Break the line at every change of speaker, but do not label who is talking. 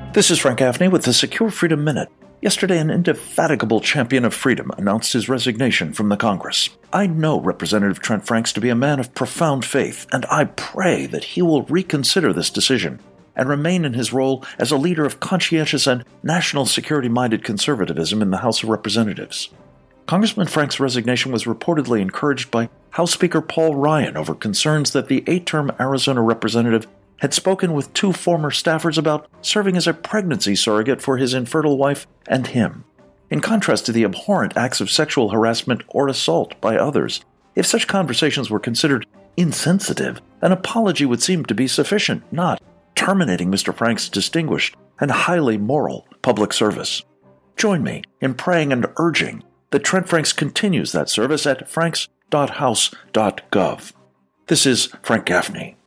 This is Frank Gaffney with the Secure Freedom Minute. Yesterday, an indefatigable champion of freedom announced his resignation from the Congress. I know Representative Trent Franks to be a man of profound faith, and I pray that he will reconsider this decision and remain in his role as a leader of conscientious and national security-minded conservatism in the House of Representatives. Congressman Franks' resignation was reportedly encouraged by House Speaker Paul Ryan over concerns that the 8-term Arizona representative had spoken with 2 former staffers about serving as a pregnancy surrogate for his infertile wife and him. In contrast to the abhorrent acts of sexual harassment or assault by others, if such conversations were considered insensitive, an apology would seem to be sufficient, not terminating Mr. Franks' distinguished and highly moral public service. Join me in praying and urging that Trent Franks continues that service at franks.house.gov. This is Frank Gaffney.